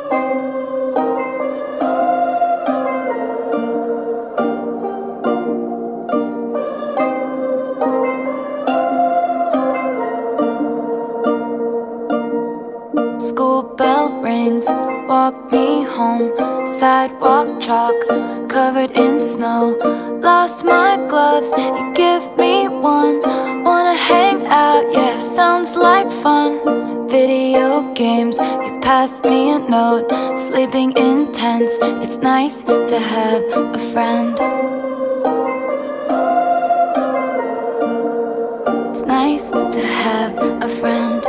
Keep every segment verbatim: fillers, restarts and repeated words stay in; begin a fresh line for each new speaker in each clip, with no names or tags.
School bell rings, walk me home. Sidewalk chalk, covered in snow. Lost my gloves, you give me one. Wanna hang out, yeah, sounds like fun. Video games, you pass me a note. Sleeping in tents, it's nice to have a friend. It's nice to have a friend.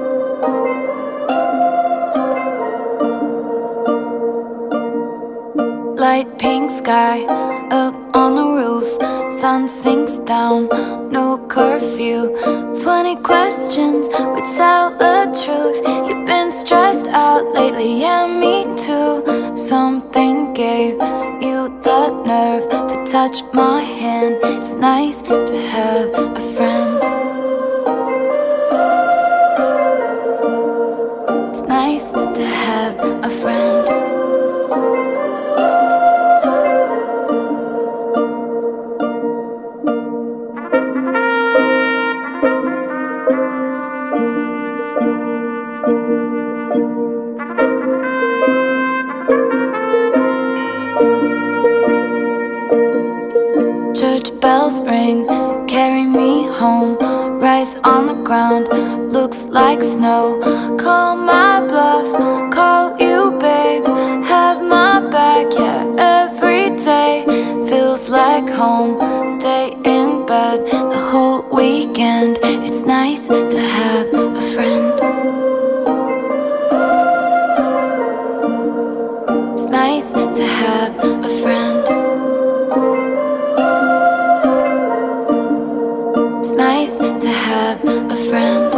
Light pink sky, up on the roof. Sun sinks down, no curfew. Twenty questions without the truth. You've been stressed out lately, yeah, me too. Something gave you the nerve to touch my hand. It's nice to have a friend. It's nice to have a friend. Church bells ring, carry me home. Rice on the ground, looks like snow. Call my bluff, call you babe. Have my back, yeah, every day feels like home. Stay in bed the whole weekend. It's nice to have a friend. It's nice to have a friend. It's nice to have a friend.